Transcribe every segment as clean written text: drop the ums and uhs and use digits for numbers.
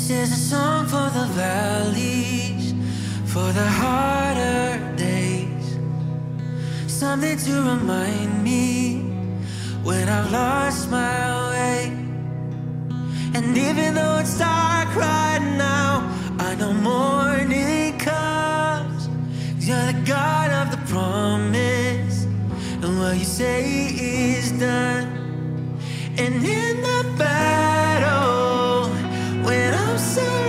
This is a song for the valleys, for the harder days. Something to remind me when I've lost my way. And even though it's dark right now, I know morning comes. 'Cause you're the God of the promise, and what you say is done. And in the battle, when I'm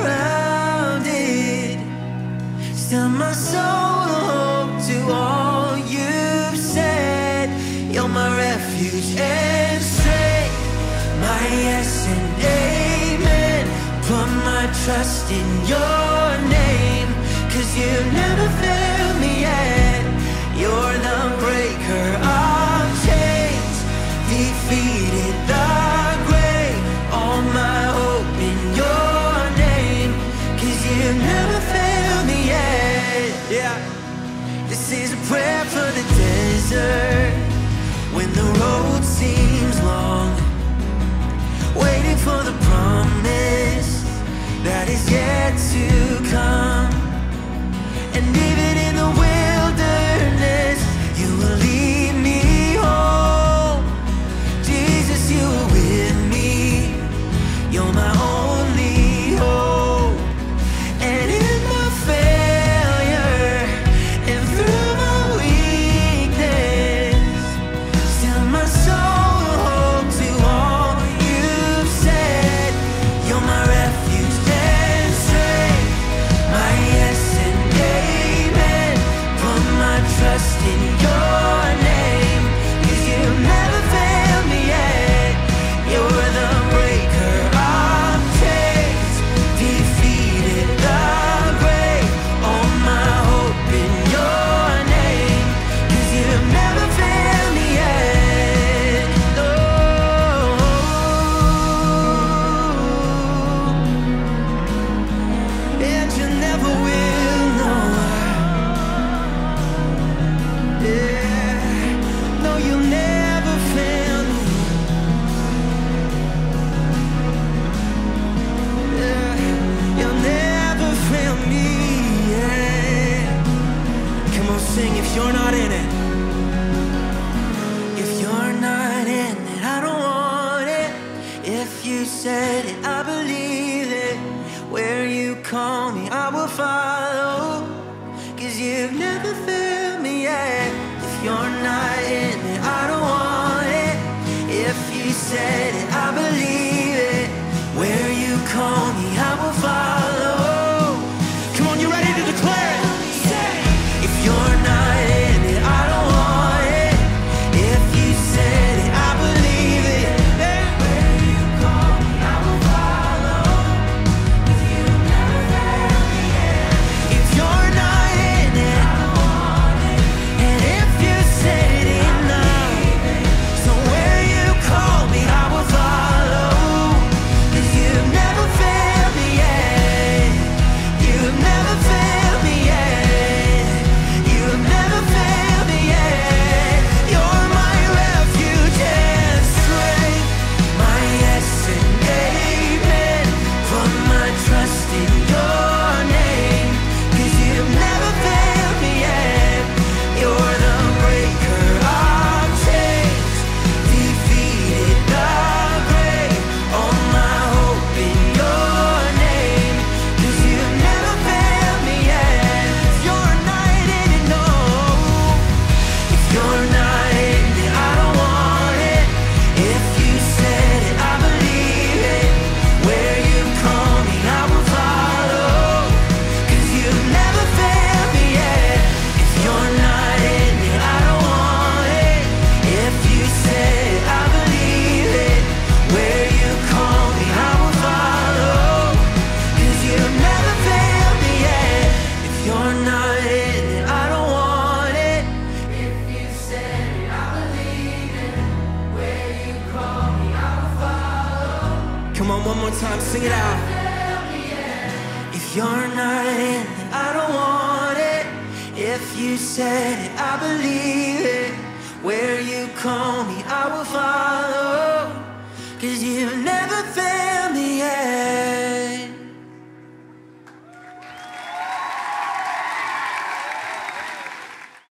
surrounded, still my soul will hope to all you've said. You're my refuge and strength, my yes and amen. Put my trust in your name, 'cause you've never failed me yet. You're the breaker of chains, defeated the grave. All my hope in your name, 'cause you've never failed me yet. Yeah. This is a prayer for the desert, when the road seems long, waiting for the promise that is yet to come. And even in the wilderness, you will lead me home. Jesus, you are with me, you're my only hope. And in my failure and through my weakness, still my soul will hope to all you've said. You're my refuge and strength, my yes and amen. Put my trust in your name, 'cause you've never failed me yet. You're the breaker of chains, defeated the grave. All my hope in your name, 'cause you've never failed me yet. No. And you never will, no. Yeah. No, you'll never fail me. Yeah. You'll never fail me. Yeah. Come on, sing if you're not in it. If you're not in it, I don't want it. If you said it, I believe it. Where you call me, I will follow, 'cause you've never failed me yet. If you're not in it, I don't want it. If you said it, I believe it. Where you call me, I will follow. Come on, you ready to declare it? Say, if you're not in it, I don't want it. If you said it, I believe it. Where you call me, I will follow, 'cause you've never failed me yet. If you're not in it, I don't want it. And if you said it enough, so where you call me, I will follow, 'cause you've never failed me yet. You've never failed me yet. You've never failed me yet. You're my refuge and strength, my yes and amen. Put my trust in your name, 'cause you've never failed me yet. You're the breaker of chains, defeated the grave. All my hope in your name, 'cause you've never failed me yet. If you're not in it, no. If you're not in it, I don't want it. If you said it, I believe it. Where you call me, I will follow, 'cause you've never failed me yet. If you're not in it, I don't want it. If you said it, I believe it. Where you call me, I will follow, 'cause you've never failed me yet. If you're not in it, I don't want it. If you said it, I believe it. Where you call me, I will follow. Come on, one more time, sing it out. If you're not in it, I don't want it. If you said it, I believe it. Where you call me, I will follow, 'cause you've never failed